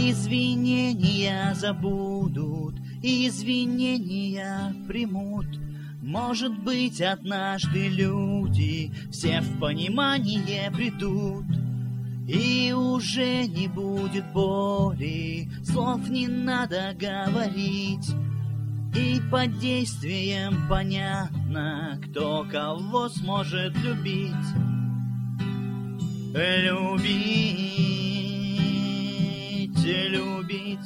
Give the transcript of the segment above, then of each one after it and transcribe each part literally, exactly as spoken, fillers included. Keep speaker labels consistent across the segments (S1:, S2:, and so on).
S1: Извинения забудут, извинения примут. Может быть, однажды люди все в понимание придут, и уже не будет боли, слов не надо говорить, и под действием понятно, кто кого сможет любить. Любить, любить.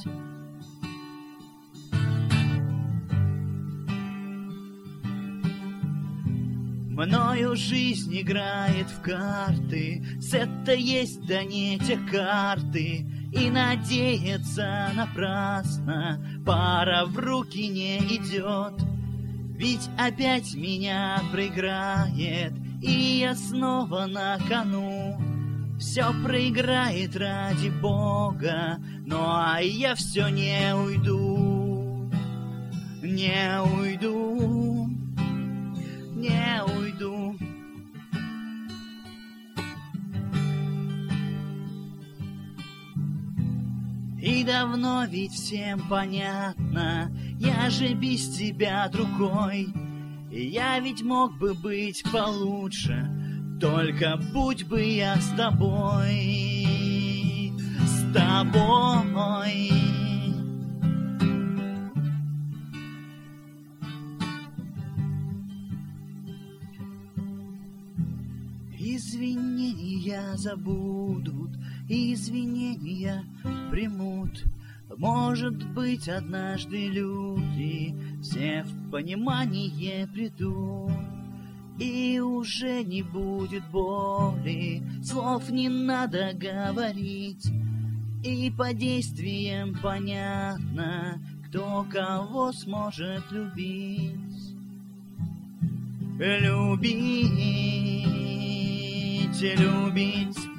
S1: Мною жизнь играет в карты, сет-то есть, да не те карты, и надеяться напрасно, пара в руки не идет. Ведь опять меня проиграет, и я снова на кону. Все проиграет ради Бога, ну а я все не уйду, не уйду, не уйду. И давно ведь всем понятно, я же без тебя другой. Я ведь мог бы быть получше, только будь бы я с тобой, с тобой. Извинения забудут, извинения примут. Может быть, однажды люди все в понимание придут, и уже не будет боли, слов не надо говорить, и по действиям понятно, кто кого сможет любить. Любить, любить.